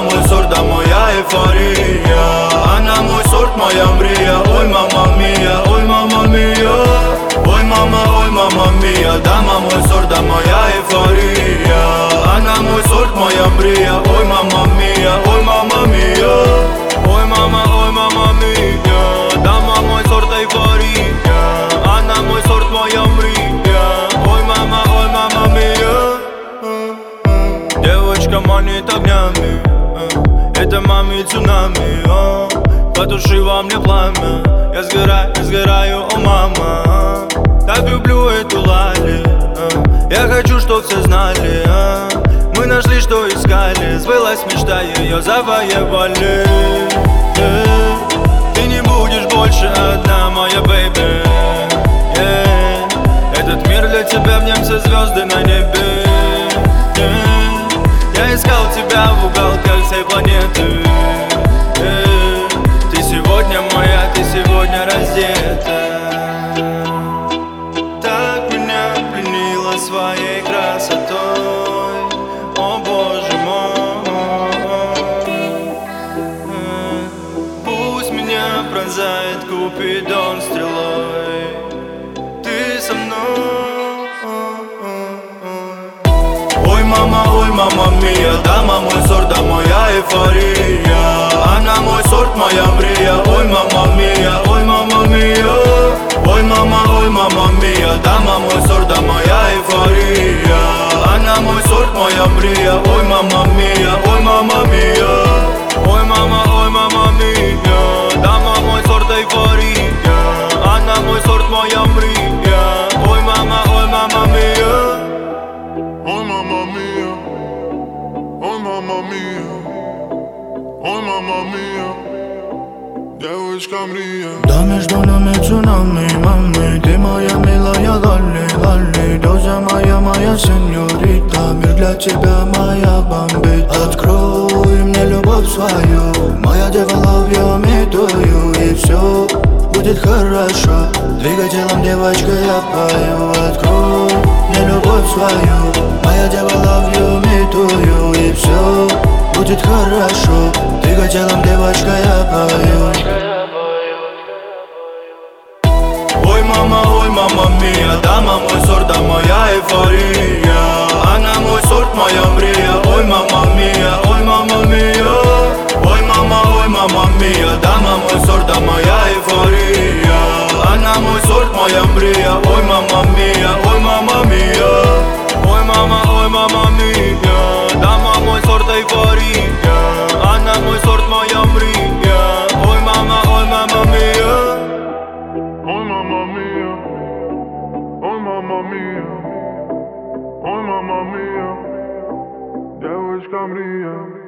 мой сорт, да моя эйфория. Она мой сорт, моя мрия. Ой, мама мия, ой, мама мия. Ой, мама мия. Дама мой сорт, да моя эйфория. Она мой сорт, моя мрия. Ой, мама мия, ой, мама мия. Ой, мама мия. Дама мой сорт, эйфория. Она мой сорт, моя мрия. Ой, мама мия. Девочка манит огнями, это маме цунами. Потуши во мне пламя, я сгораю, о мама. Так люблю эту лали, я хочу, чтоб все знали. Мы нашли, что искали, сбылась мечта, ее завоевали. Ты не будешь больше одна, моя бэйби. Этот мир для тебя, в нем все звезды на небе. Я искал тебя в уголках всей планеты. Ты сегодня моя, ты сегодня раздета. Так меня пленила своей красотой, о боже мой. Пусть меня пронзает Купидон стрелой. Ты со мной. Ой, мама мия. Дама мой сорт, да моя эйфория. Она мой сорт, моя мрия. Ой, мама мия, ой, мама мия. Ой, мама мия. Дама мой сорт, да моя эйфория. Она мой сорт, моя мрия. Ой, мама мия, ой, мама мия. Ой, мама мия. Дама мой сорт, эйфория. Она мой сорт, моя мрия. Ой, мама мия. Ой, мама мия, ой, мама мия, ой, мама мия, девочка мрия. Да между нами цунами, мами. Ты моя милая лали, лали. Роза моя, моя сеньорита. Мир для тебя, моя бомбит. Открой мне любовь свою, моя дева, love you, me to you. И все будет хорошо. Двигай телом, девочка, я пою. Открой мне любовь свою, моя дева, love you, me to you. И все будет хорошо. Двигай телом, девочка, я пою. Ой, мама мия. Дама мой сорт, да моя эйфория. Она мой сорт, моя мрия. Ой, мама мия, ой, мама мия. Ой, мама мия. Дама мой сорт, да моя эйфория. Она мой сорт, моя мрия. Ой, мама мия, ой, мама мия. Ой, мама мия. Дама мой сорт, эйфория. Она мой сорт, моя мрия. Ой, мама мия. Ой, мама мия, ой, мама мия, ой, мама мия, девочка мрия.